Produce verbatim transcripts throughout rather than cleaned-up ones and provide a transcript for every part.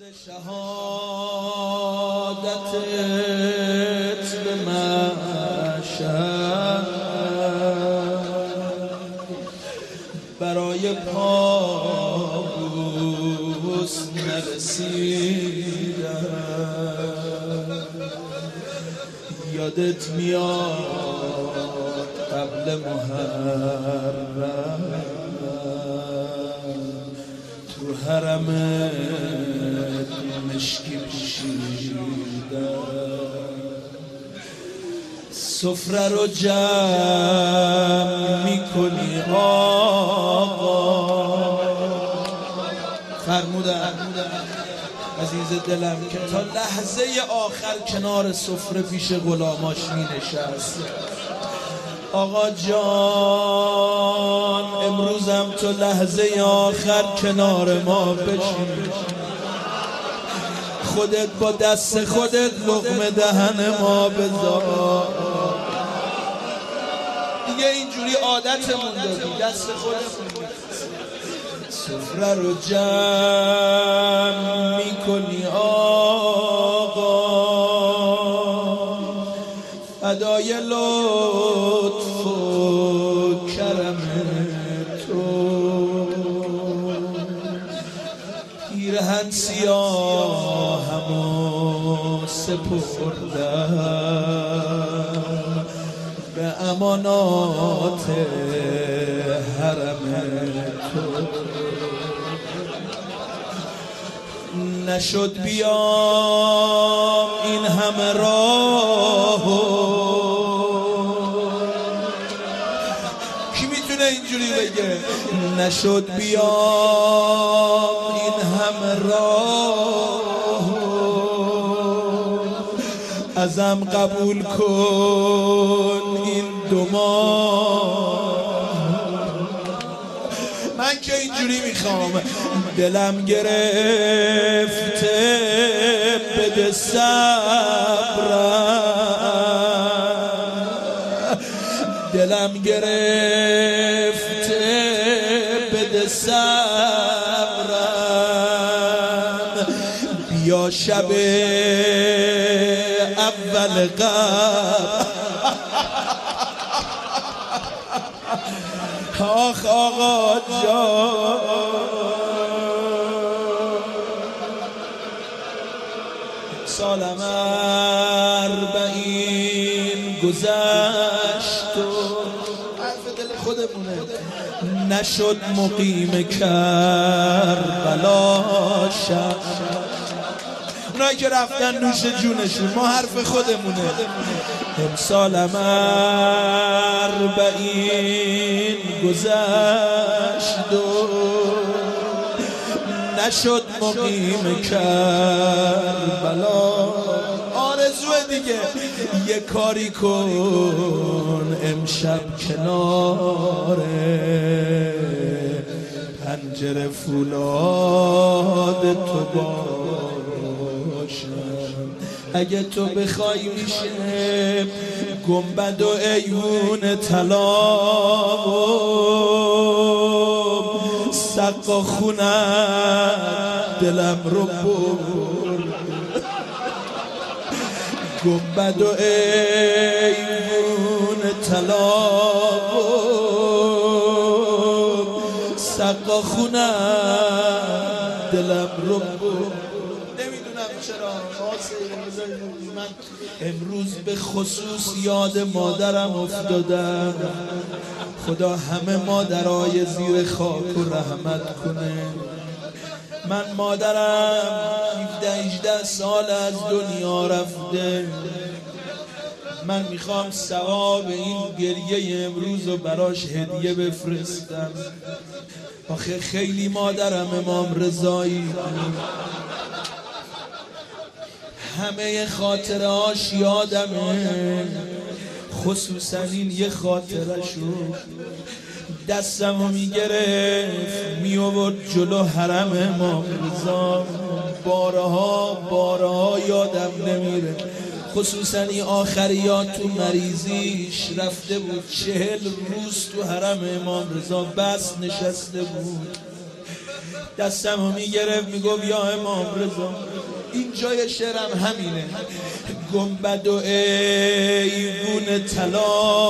شهادتت به محشر برای پابوس نرسیدم. یادت میاد قبل محرم تو حرمت مشکی پوشیدم، سفره رو جمع میکنی آقا. فرمودن عزیز دلم که تا لحظه آخر کنار سفره پیش غلاماش می نشست. آقا جان امروزم تو لحظه آخر کنار ما بشین، خودت با دست خودت لقمه دهن ما بذار. دیگه اینجوری عادتمون دادی، دست خودمون سفره رو جمع میکنی آقا، فدای لطف و کرم تو. پیرهن سیاهمو سپردم به امانات حرم تو. نشد بیام این همه راهو، کی میتونه اینجوری بگه؟ نشد بیام این همه راهو، ازم قبول کن این دو ماه. من که اینجوری میخوام، دلم گرفته بده صبرم، دلم گرفته بده صبرم. بیا شب اول قبر آخ آقا جان، سالم اربعین گذشت و حرف دل خودمونه، نشد مقیم کربلا شب. اونایی که رفتن نوش جونشون، ما حرف خودمونه. امسالم اربعین گذشت و نشد مقیم کربلا. آرزوه دیگه یه کاری کن امشب کنار پنجره فولاد تو باشم. اگه تو بخوای میشه گنبد و ایوون طلا و سقا خونت دلم رو برد. گنبد و ایوون طلا و سقا خونت دلم رو برد. چرا من امروز به خصوص یاد مادرم افتادم. خدا همه مادرای زیر خاک و رحمت کنه. من مادرم هفده هجده سال از دنیا رفته. من میخوام ثواب این گریه امروز رو براش هدیه بفرستم. آخه خیلی مادرم امام رضایی، همه خاطره هاش یادمه، خصوصا این یه خاطرشو. دستمو میگرفت میآورد جلو حرم امام رضا، بارها بارها یادم نمیره. خصوصا این آخریات تو مریضیش رفته بود، چهل روز تو حرم امام رضا بس نشسته بود. دستمو میگرفت میگفت یا امام رضا، این جای شعرم همینه، گنبد و ایوون طلا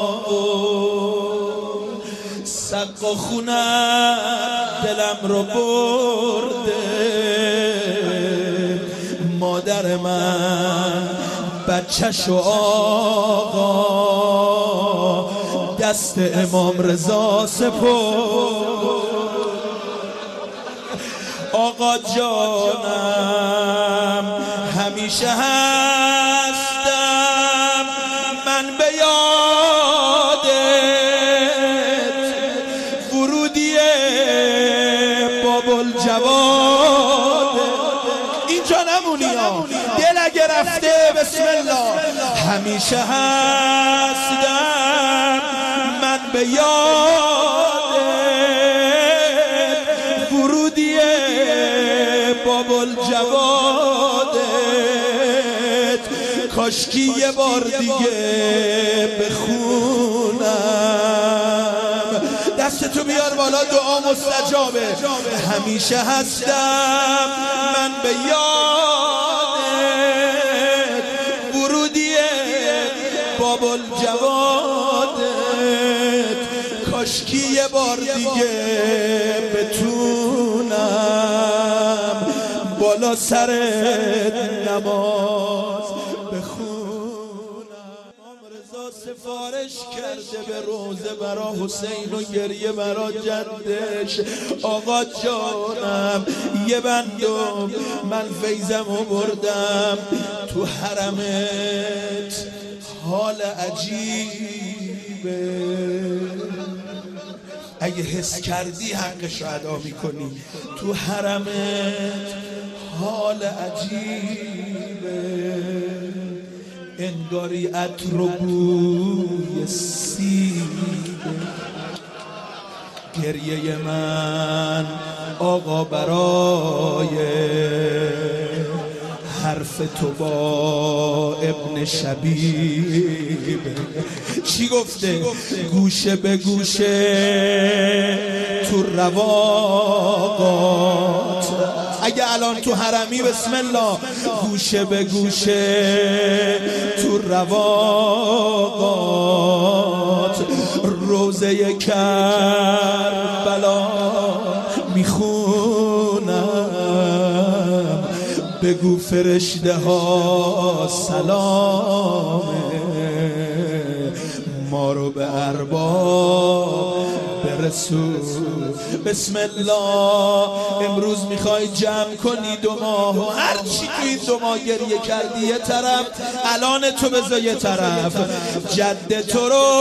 سقا خونم دلم رو برده، مادر من بچه‌ش و آقا دست امام رضا سپرد. آقا جانم همیشه هستم من به یادت، ورودی باب الجواد اینجا نمونی ها، دل اگه رفته بسم الله. همیشه هستم من به یادت، ورودی باب الجوادت، کاشکی یه بار دیگه بخونم. دستتو بیار بالا، دعا مستجابه. همیشه هستم من به یادت، ورودی باب الجوادت، کاشکی یه بار دیگه بتونم بالا سرت نماز بخونم. امام رضا سفارش کرده به روزه برا حسین و گریه برا جدش. آقا جانم یه بندم من فیضمو بردم تو حرمت، حال عجیبه، اگه حس کردی حقش رو ادا میکنی. تو حرمت حال عجیبه، انگاری عطر و بوی سیبه. گریه من آقا برای حرف تو با ابن شبیب. چی گفته؟ گوشه به گوشه تو رواقات. اگه الان تو حرمی بسم الله، گوشه به گوشه تو رواقات، روزه کربلا میخونم. بگو فرشته ها سلامه، ما رو به ارباب برسون. بسم الله. امروز میخوای جمع کنی دو ماه و هر چی تو این دو ماه گریه کردی یه طرف، الان تو بذار یه طرف. جد تو رو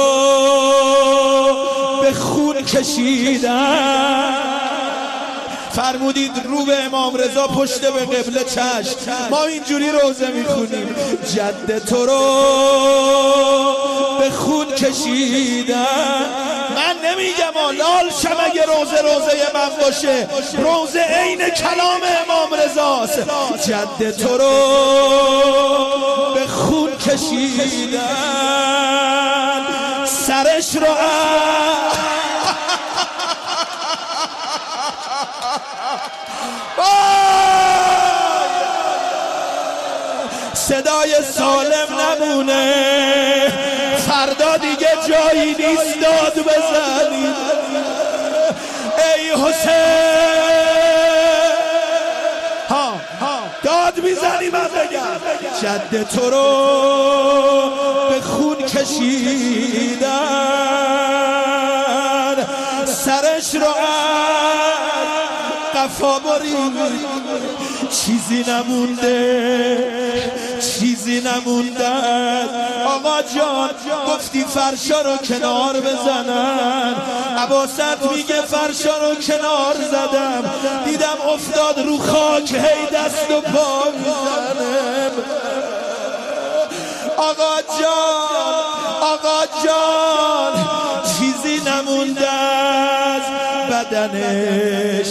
به خون کشیدن، فرمودید رو به امام رضا پشت به قبله چشم. ما اینجوری روزه میخونیم، جد تو رو به خون کشیدن. من نمیگم لال شم اگه روزه روزه من باشه، روزه عین کلام امام رضاست. جد تو رو به خون کشیدن، سرش رو صدای سالم نمونه، فردا دیگه جایی نیست داد بزنی. ای حسین ها داد میزنی من بگم. جد تو رو به خون کشیدن، سرش رو قفا برید، چیزی نمونده چیزی نمونده. آقا جان گفتی فرشا رو کنار بزنن، عباست میگه فرشا رو کنار زدم، دیدم افتاد رو خاک هی دست و پا میزنم. آقا جان آقا جان چیزی نمونده از بدنش،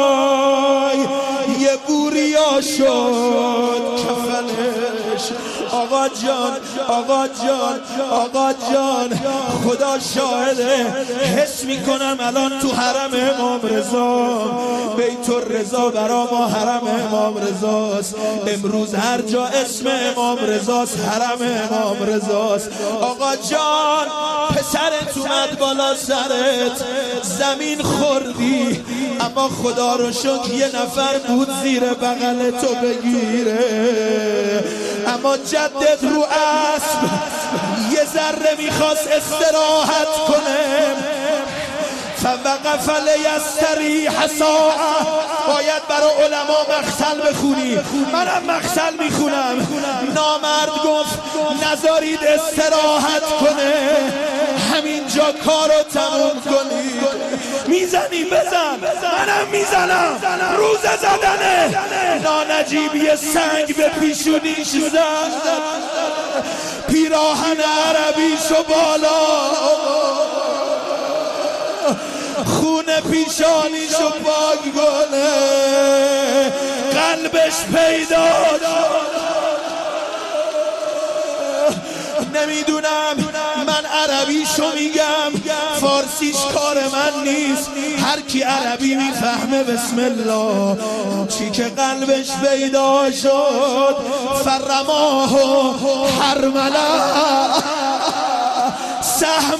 وای یه بوریا شد کفنش. آقا جان آقا جان آقا جان خدا شاهده حس میکنم الان تو حرم امام رضا بیت الرضا برا ما حرم امام رضاست امروز هر جا اسم امام رضاست حرم امام رضاست آقا جان پسرت اومد بالا سرت زمین خوردی اما خدا رو شکر یه نفر بود زیر بغل تو بگیره اما جدت رو اسب یه ذره میخواست استراحت کنه فوقف لیستریح ساعه باید برای علما مقتل بخونی منم مقتل میخونم نامرد گفت نذارید استراحت کنه همینجا کارو تموم کنی میزنی بزن منم میزنم روز زدنه نانجیبی سنگ به پیشونیش زد پیراهن عربیشو بالا خون پیشانیشو پاک کنه قلبش پیدا نمیدونم من عربیشو میگم فارسیش کار من نیست هر کی عربی میفهمه بسم الله چی که قلبش پیدا شد فرماه حرملا سهم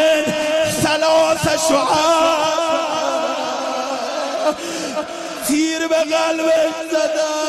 ثلاث شعاع تیر به قلبش زدن